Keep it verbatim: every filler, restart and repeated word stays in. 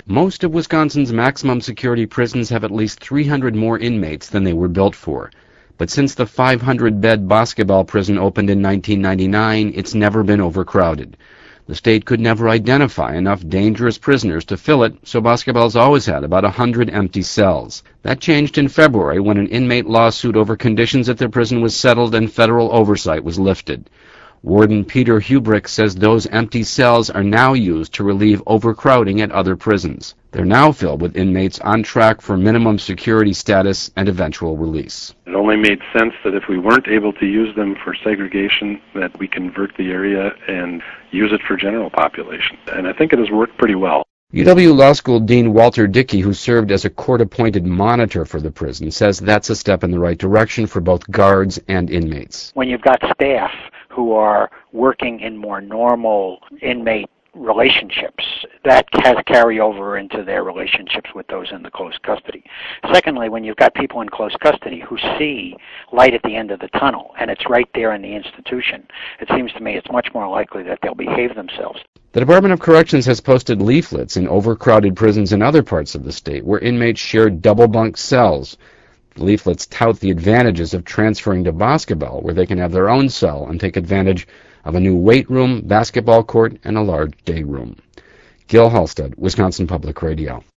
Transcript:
Most of Wisconsin's maximum security prisons have at least three hundred more inmates than they were built for. But since the five hundred bed Boscobel prison opened in nineteen ninety-nine, it's never been overcrowded. The state could never identify enough dangerous prisoners to fill it, so Boscobel's always had about one hundred empty cells. That changed in February when an inmate lawsuit over conditions at their prison was settled and federal oversight was lifted. Warden Peter Hubrick says those empty cells are now used to relieve overcrowding at other prisons. They're now filled with inmates on track for minimum security status and eventual release. It only made sense that if we weren't able to use them for segregation, that we convert the area and use it for general population. And I think it has worked pretty well. U W Law School Dean Walter Dickey, who served as a court-appointed monitor for the prison, says that's a step in the right direction for both guards and inmates. When you've got staff who are working in more normal inmate relationships, that has carryover into their relationships with those in the close custody. Secondly, when you've got people in close custody who see light at the end of the tunnel, and it's right there in the institution, it seems to me it's much more likely that they'll behave themselves. The Department of Corrections has posted leaflets in overcrowded prisons in other parts of the state where inmates share double-bunk cells. The leaflets tout the advantages of transferring to Boscobel, where they can have their own cell and take advantage of a new weight room, basketball court, and a large day room. Gil Halstead, Wisconsin Public Radio.